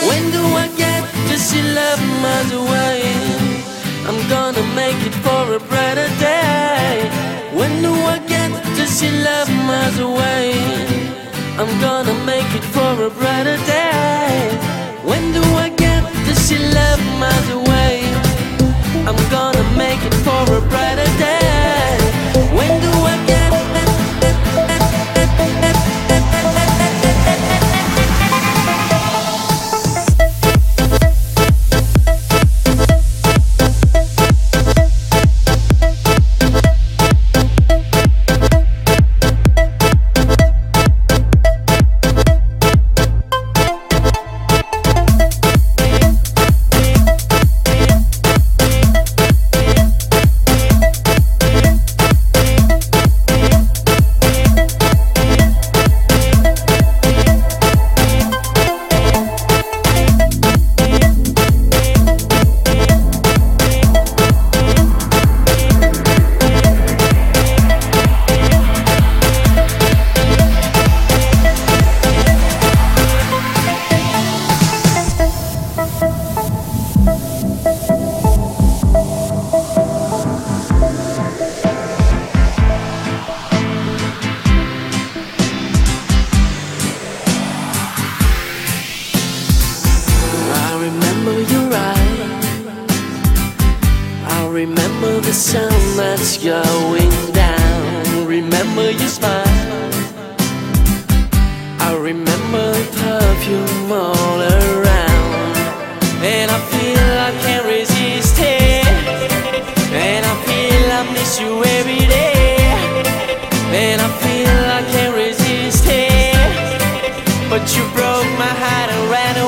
When do I get to see love miles away? I'm gonna make it for a brighter day. When do I get to see love miles away? I'm gonna make it for a brighter day. When do I get to see love miles away? I'm gonna make it for a brighter day. When do I get remember the sun that's going down. Remember your smile. I remember the perfume all around. And I feel I can't resist it. And I feel I miss you every day. And I feel I can't resist it. But you broke my heart and ran away.